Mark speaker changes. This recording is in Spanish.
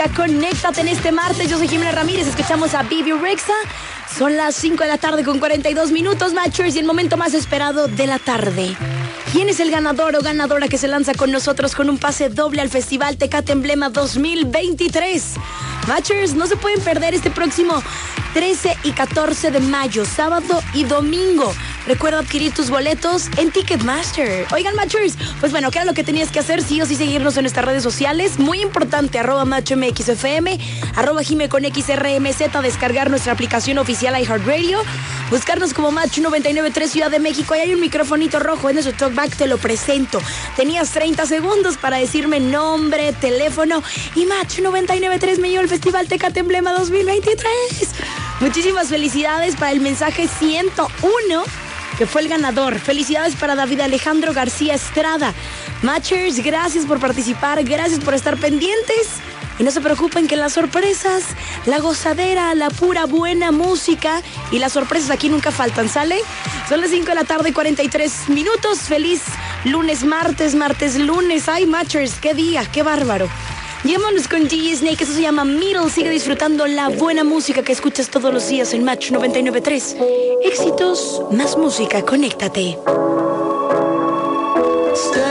Speaker 1: Conéctate en este martes. Yo soy Jimena Ramírez. Escuchamos a Bibi Rexha. Son las 5 de la tarde con 42 minutos, Matchers, y el momento más esperado de la tarde. ¿Quién es el ganador o ganadora que se lanza con nosotros con un pase doble al Festival Tecate Emblema 2023? Matchers, no se pueden perder este próximo 13 y 14 de mayo, sábado y domingo. Recuerda adquirir tus boletos en Ticketmaster. Oigan, Matchers, pues bueno, ¿qué era lo que tenías que hacer? Sí o sí seguirnos en nuestras redes sociales. Muy importante, @MatchMXFM, @JimeConXRMZ, descargar nuestra aplicación oficial iHeartRadio, buscarnos como Match 993 Ciudad de México. Ahí hay un microfonito rojo en nuestro talkback, te lo presento. Tenías 30 segundos para decirme nombre, teléfono y Match 993 me llevó al Festival Tecate Emblema 2023. Muchísimas felicidades para el mensaje 101, que fue el ganador. Felicidades para David Alejandro García Estrada. Matchers, gracias por participar, gracias por estar pendientes. Y no se preocupen que las sorpresas, la gozadera, la pura buena música y las sorpresas aquí nunca faltan, ¿sale? Son las 5 de la tarde, 43 minutos. Feliz lunes, martes, lunes. Ay, Matchers, qué día, qué bárbaro. Llévanos con DJ Snake, eso se llama Middle. Sigue disfrutando la buena música que escuchas todos los días en Match 99.3. Éxitos, más música, conéctate.